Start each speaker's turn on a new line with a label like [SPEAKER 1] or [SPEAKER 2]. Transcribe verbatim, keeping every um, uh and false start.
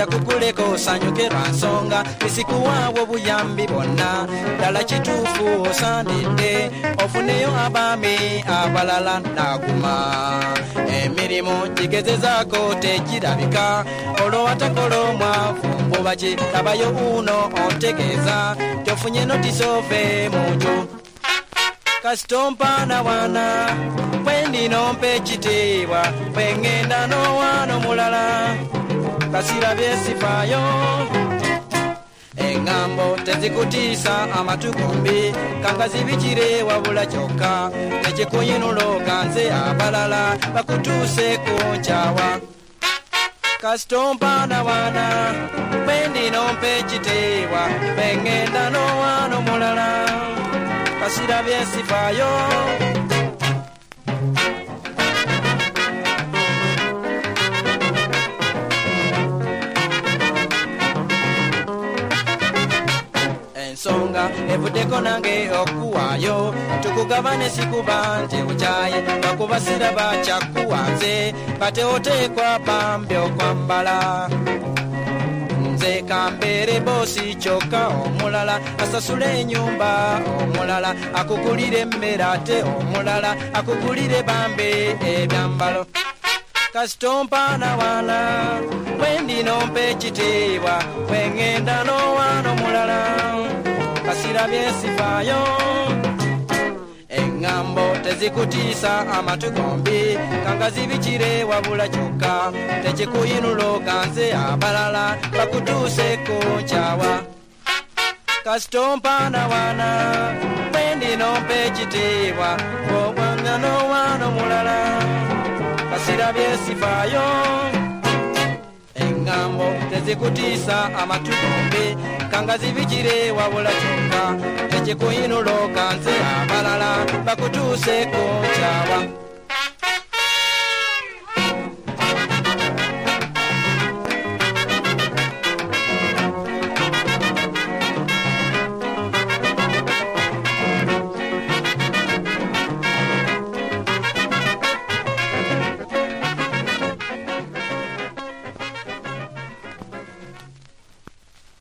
[SPEAKER 1] nja kukuleko sanyuke lwa nsonga isikuwawo buyambi bonna ddala kituufu osandidde ofuneyo abaami abalala naguma emirimu gigezezaako tegirabika olwo watakola omwavu mbuba ki labayo uno ontegeeza kyofunye notisove munju kasitompa wana bwendinompa ekitiibwa bwengenda n'owaano mulala kasirabye sifaayo engambo tezikutiisa amatukumbi kangazibikire wabula kyokka tekikuyinula oganze abalala bakutuuse ku nkyawa kasitompa wana bwendinompa ekitiibwa bwengenda n'owaano mulala kasirabye sifaayo ensonga evuddeko nange okuwaayo tukugabane sikuba nti ukyaye bakuba siraba kyakkuwanze kate oteekwa bambi okwambala nze kambeere boosi kyokka omulala asasula enyumba omulala akugulire emmere ate omulala akugulire bambi ebyambalo kasitompa wana bwendinompa ekitiibwa bwengenda n'owaano mulala kasirabye sifaayo engambo tezikutiisa amatu gombi kangazibikire wabula kyokka tekikuyinula oganze abalala bakutuuse ku nkyawa kasitompa wana bwendinompa ekitiibwa bwongenda n'owaano mulala kasirabye sifaayo engambo tezikutiisa amatu gombi kangazibikire wabula kyokka tekikuyinula oganze abalala bakutuuse ku nkyawa